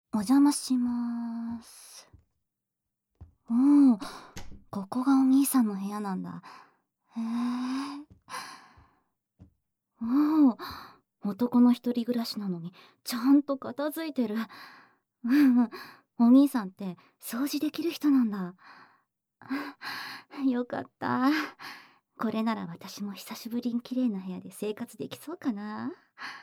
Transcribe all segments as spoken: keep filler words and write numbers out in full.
お邪魔しまーす。おお、ここがお兄さんの部屋なんだ。へえ。おお、男の一人暮らしなのにちゃんと片付いてる。うんうん、お兄さんって掃除できる人なんだ。よかった。これなら私も久しぶりに綺麗な部屋で生活できそうかな。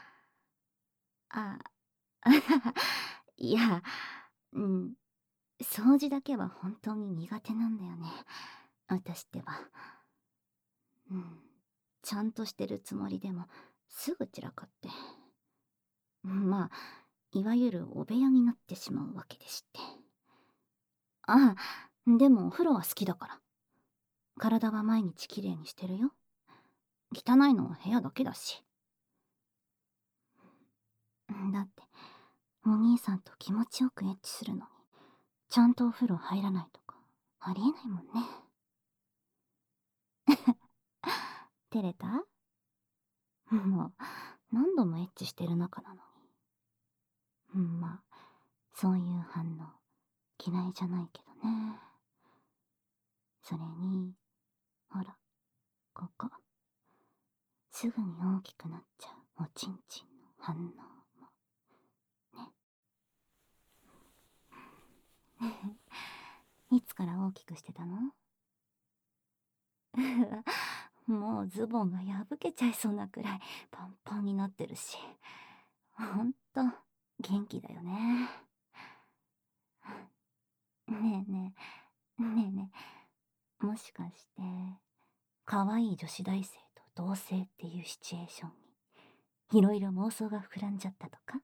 あ、いや、うん、掃除だけは本当に苦手なんだよね。私ってば。うん、ちゃんとしてるつもりでもすぐ散らかって。まあ、いわゆるお部屋になってしまうわけでして。ああ、でもお風呂は好きだから。体は毎日きれいにしてるよ。汚いのは部屋だけだし。だって、お兄さんと気持ちよくエッチするのに、ちゃんとお風呂入らないとか、ありえないもんね。照れた？もう、何度もエッチしてる仲なのに。うん、まあ、そういう反応、嫌いじゃないけどね。それに、ほら、ここ。すぐに大きくなっちゃうおちんちんの反応も。ね。いつから大きくしてたの？もうズボンが破けちゃいそうなくらいパンパンになってるし。ほんと、元気だよね。ねえねえ、ねえねえ、もしかして、可愛い女子大生と同棲っていうシチュエーションに、いろいろ妄想が膨らんじゃったとか？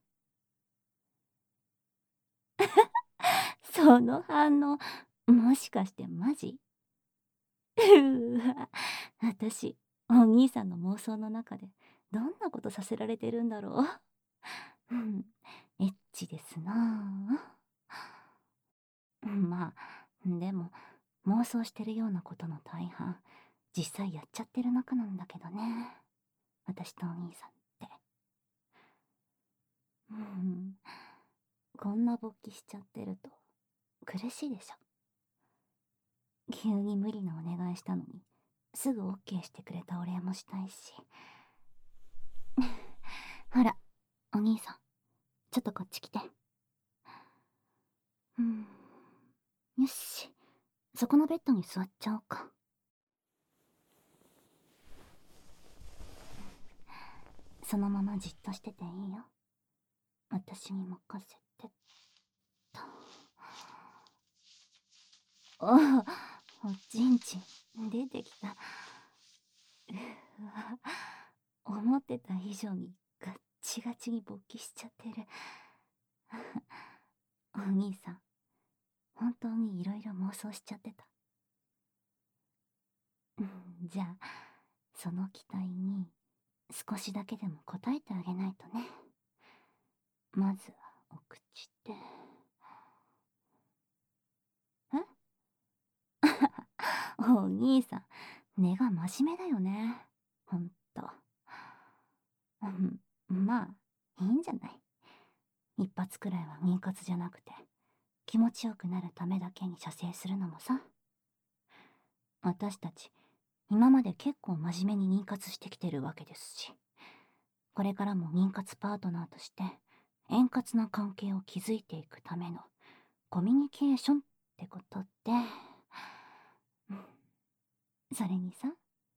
その反応、もしかしてマジ？うわ、私、お兄さんの妄想の中で、どんなことさせられてるんだろう。うん、エッチですなあ。うん、まあ、でも、妄想してるようなことの大半、実際やっちゃってる仲なんだけどね。私とお兄さんって。うん、こんな勃起しちゃってると、苦しいでしょ。急に無理なお願いしたのに、すぐオッケーしてくれたお礼もしたいし。ほら、お兄さん、ちょっとこっち来て。うん。よし。そこのベッドに座っちゃおうか。そのままじっとしてていいよ。私に任せてっと。おお、おちんちん、出てきた。うわ、思ってた以上にガッチガチに勃起しちゃってる。お兄さん、本当にいろいろ妄想しちゃってた。じゃあ、その期待に少しだけでも応えてあげないとね。まずはお口で。えお兄さん、根が真面目だよね。ほんと。うん、まあ、いいんじゃない。一発くらいは妊活じゃなくて、気持ちよくなるためだけに射精するのもさ。私たち、今まで結構真面目に妊活してきてるわけですし、これからも妊活パートナーとして、円滑な関係を築いていくためのコミュニケーションってことで、うん、それにさ、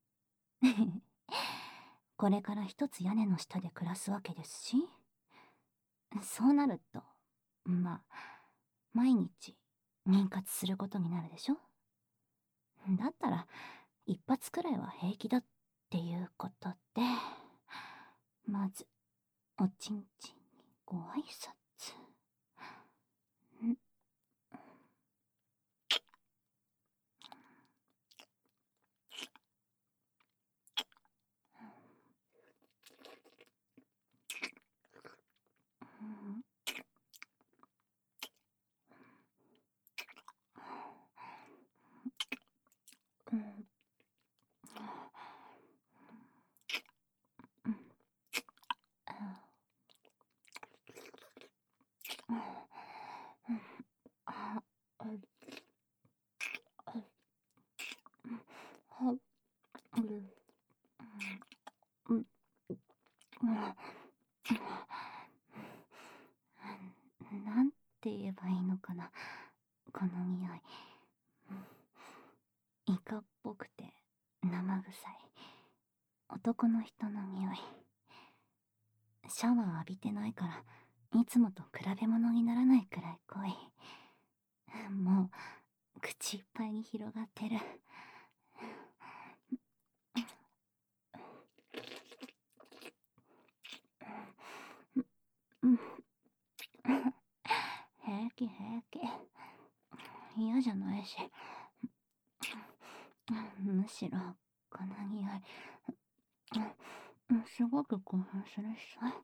これから一つ屋根の下で暮らすわけですし、そうなると、まあ、毎日妊活することになるでしょ。だったら、一発くらいは平気だっていうことで、まず、おちんちんにご挨拶。んうん、 て言えばいいのかな、この匂い。イカっぽくて生臭い男の人の匂い。シャワー浴びてないからいつもと比べ物にならないくらい濃い。もう口いっぱいに広がってる。平気平気、嫌じゃないし。むしろこの匂いすごく興奮するしさ。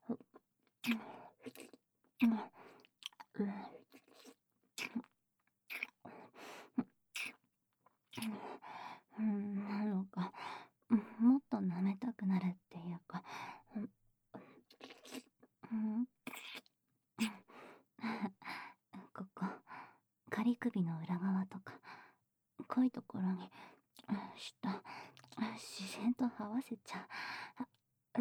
うん、なんかもっと舐めたくなるっていうか、うん、ここ仮首の裏側とか濃いところに舌自然と合わせちゃう。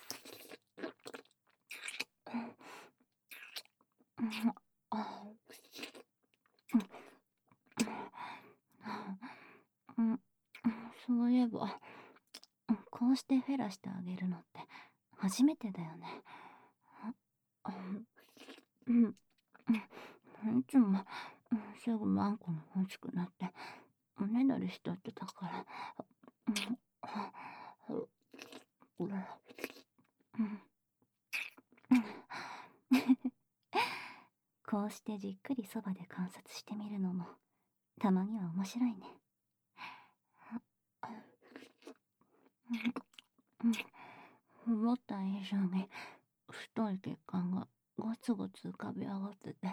うん、そういえばこうしてフェラしてあげるのって初めてだよね。うん、いつもすぐマンコに欲しくなっておねだりしちゃってたから。こうしてじっくりそばで観察してみるのもたまには面白いね。思った以上に太い血管がゴツゴツ浮かび上がってて、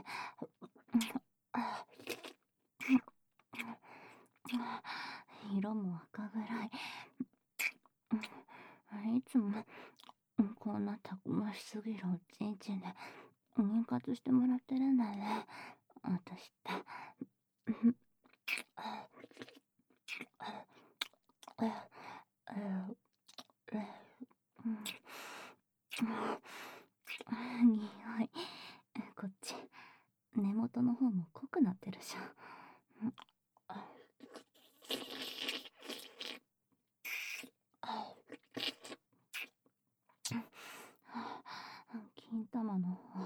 色も赤暗い。いつもこんなたくましすぎるおちんちんで妊活してもらってるんだね、私って。匂い、こっち根元の方も濃くなってるじゃん。金玉の方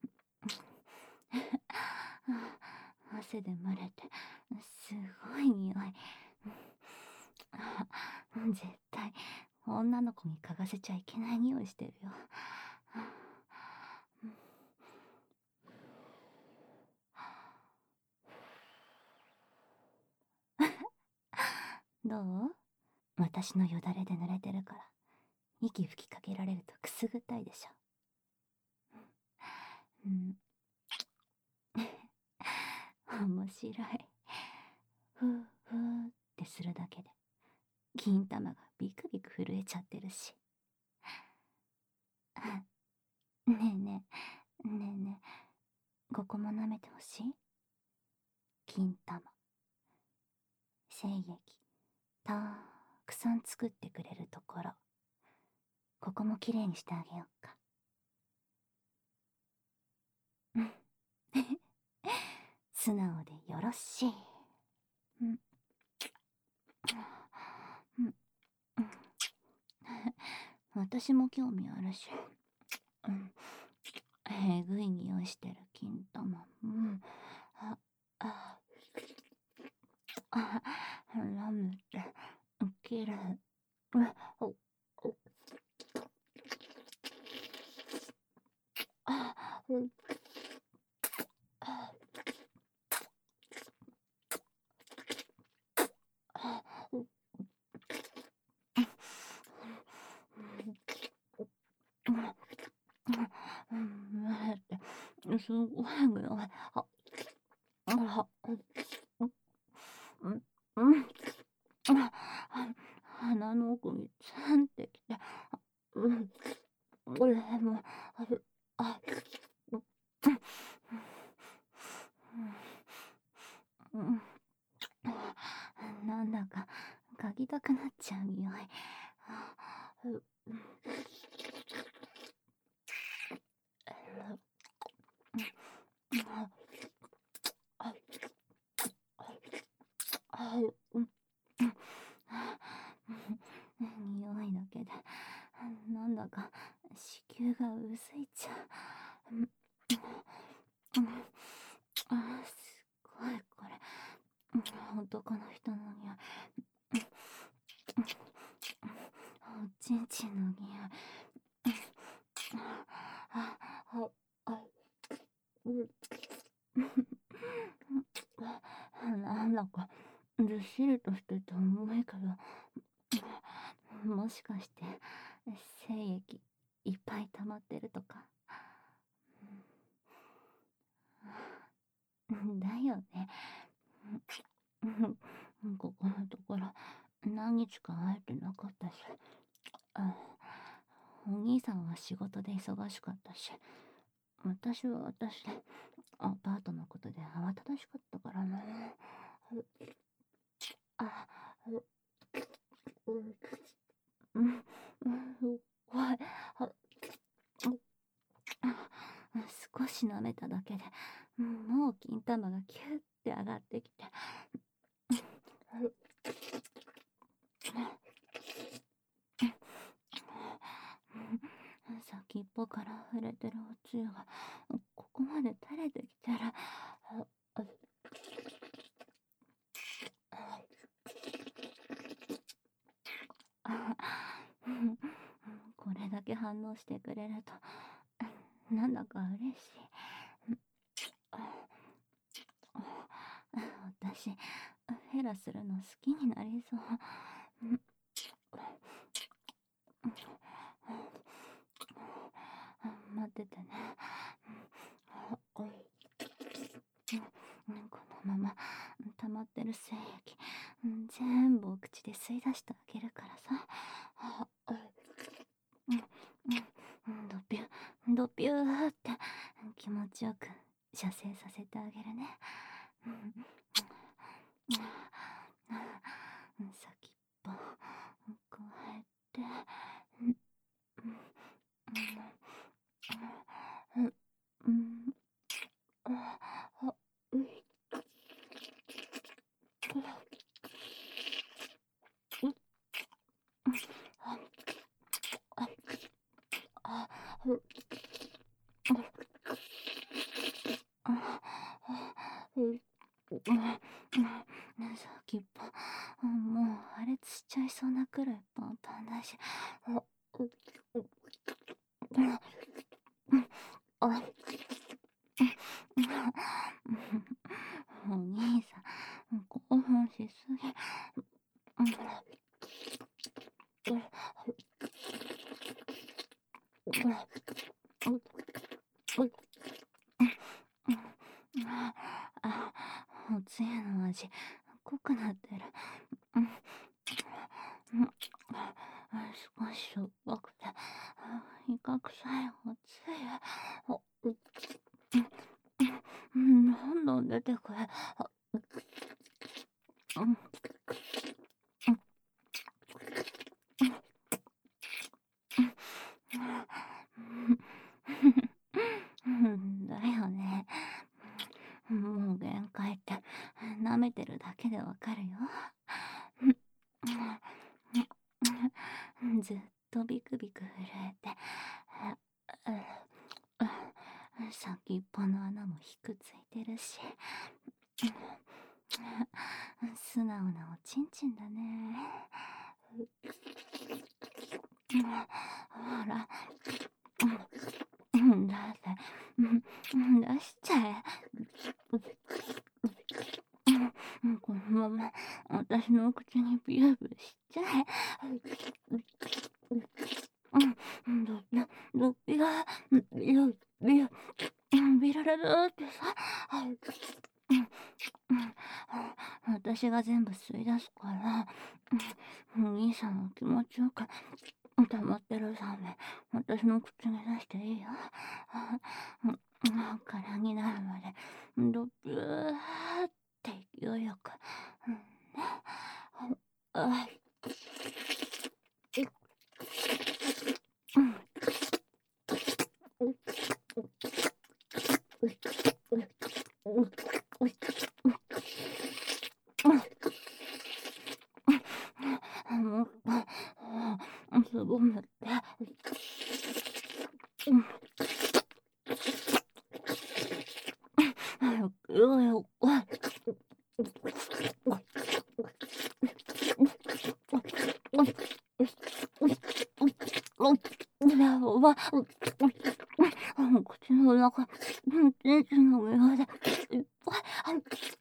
汗で蒸れてすごい匂い。絶対女の子に嗅がせちゃいけない匂いしてるよ。どう？私のよだれで濡れてるから息吹きかけられるとくすぐったいでしょ。うん、面白い。ふーふーってするだけで金玉がビクビク震えちゃってるし。ねえねえねえねえ、ここも舐めてほしい？金玉精液たくさん作ってくれるところ、ここもきれいにしてあげようか。素直でよろしい。うん、うん、私も興味あるし、うん、えぐい匂いしてる金玉。うん、あああ、ラムってきれい。あうんすごい匂い。あ、あ、うん、うん、鼻の奥にツンってきて、うん、これも、あ、うん、なんだか嗅ぎたくなっちゃう匂い。 うん、うん、あー、すごいこれ。うん、男の人の匂い。うん、おちんちんの匂い。あ、あ、あ、うん。なんだかずっしりとしてて重いけど、もしかして精液いっぱい溜まってるとか。だよね。ここのところ何日か会えてなかったし、あ、お兄さんは仕事で忙しかったし、私は私でアパートのことで慌ただしかったからな。あ、うん、うん、うん、怖い。あ、少し舐めただけで、もう金玉がキューって上がってきて、先っぽから触れてるおつゆがここまで垂れてきたら、これだけ反応してくれるとなんだか嬉しい。私フェラするの好きになりそう。待っててね。このまま溜まってる精液全部お口で吸い出してあげるからさ。ドピュドピューって気持ちよく射精させてあげるね。先っぽこうやって先っぽもう破裂しちゃいそうなくらいパンパンだし。お兄さん興奮しすぎ。あ、おつゆの味濃くなってる。少ししょっぱくてイカ臭いおつゆ。どんどん出てくる。だよね。もう限界って舐めてるだけでわかるよ。ずっとビクビク震えて、先っぽの穴もひくついてるし、素直なおちんちんだね。ほら、だって出しちゃえ。このまま私の口にビュービューしちゃえ。ドビドビがビュービュービラララってさ、私が全部吸い出すから、お兄さんの気持ちよく溜まってるラーメン私の口に出していいよ。空になるまでドビューって勢いよく。あ、もうすぼめて。 よよ、わい。口の中、電気の無駄でいっぱい。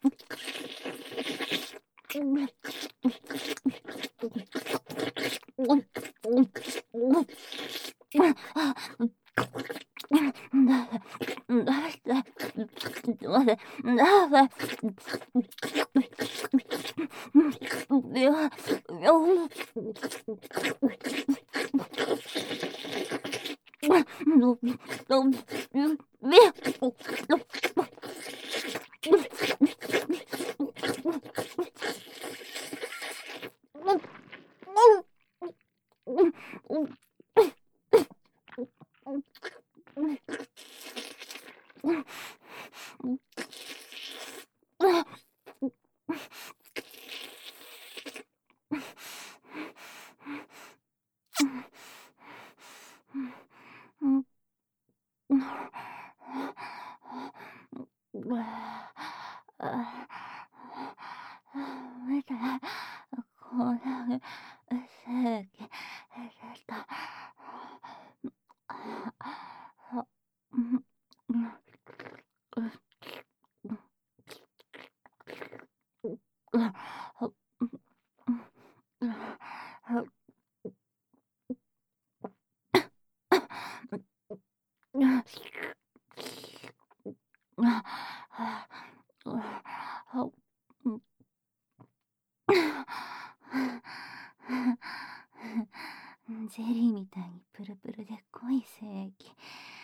ゼリーみたいにプルプルで濃い精液。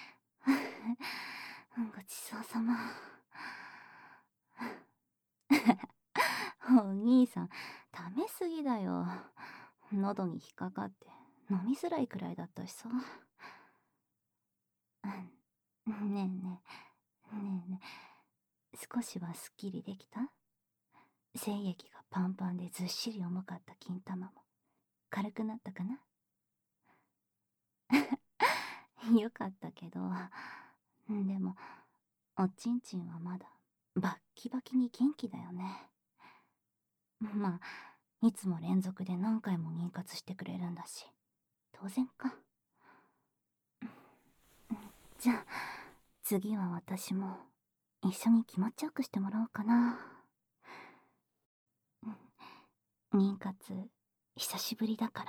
ごちそうさま。お兄さん、食べ過ぎだよ。喉に引っかかって飲みづらいくらいだったしさ。ねえねえ、ねえねえ、少しはすっきりできた？精液がパンパンでずっしり重かった金玉も軽くなったかな？よかったけど、でもおちんちんはまだバッキバキに元気だよね。まあいつも連続で何回も妊活してくれるんだし当然か。じゃあ次は私も一緒に気持ちよくしてもらおうかな。妊活久しぶりだから、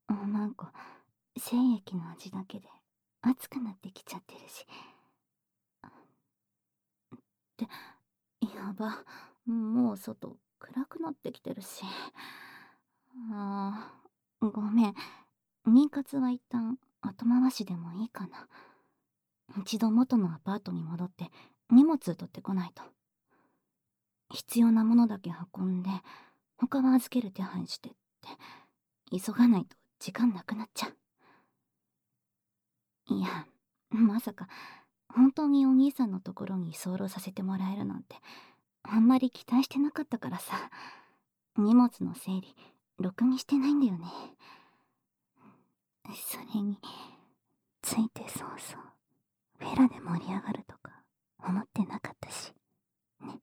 なんか精液の味だけで熱くなってきちゃってるし。ってやば、もう外暗くなってきてるし。あーごめん、妊活は一旦後回しでもいいかな。一度元のアパートに戻って荷物取ってこないと。必要なものだけ運んで他は預ける手配してって急がないと時間なくなっちゃう。いや、まさか本当にお兄さんのところに居候させてもらえるなんてあんまり期待してなかったからさ。荷物の整理ろくにしてないんだよね。それについてそうそうフェラで盛り上がるとか思ってなかったしね。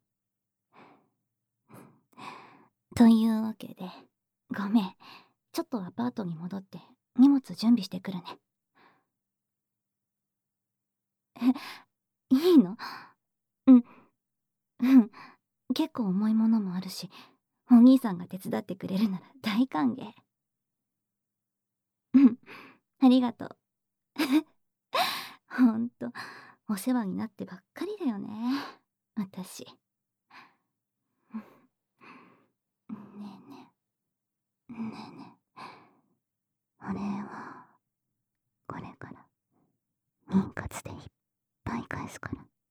というわけでごめん、ちょっとアパートに戻って荷物準備してくるね。え、いいの？うんうん結構重いものもあるしお兄さんが手伝ってくれるなら大歓迎。うんありがとう。ほんとお世話になってばっかりだよね私。ねえねえねえねえ、お礼はこれから妊活でいっぱい返すから。